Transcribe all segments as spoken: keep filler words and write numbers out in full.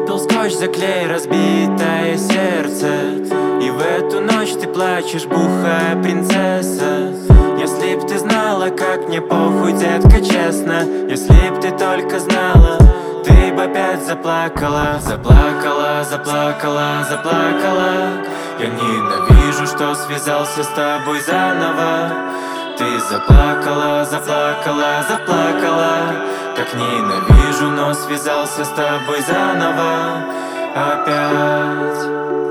купил скотч, заклей разбитое сердце. И в эту ночь ты плачешь, бухая принцесса. Если б ты знала, как мне похуй, детка, честно. Если б ты только знала, ты б опять заплакала. Заплакала, заплакала, заплакала. Я ненавижу, что связался с тобой заново. Ты заплакала, заплакала, заплакала. Как ненавижу, но связался с тобой заново. Опять.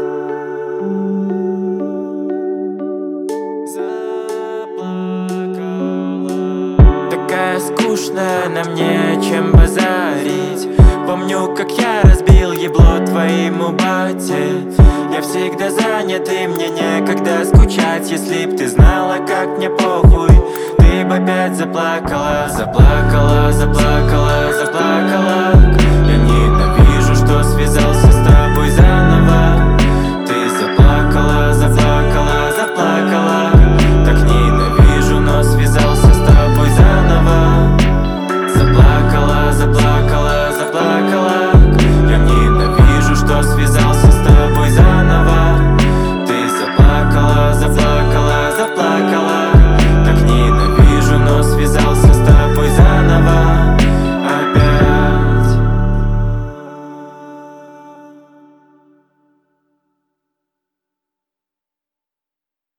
Такая скучная, нам не о чем базарить. Помню, как я разбил ебло твоему бате. Я всегда занят, и мне некогда скучать. Если б ты знала, как мне похуй, ты б опять заплакала. Заплакала, заплакала,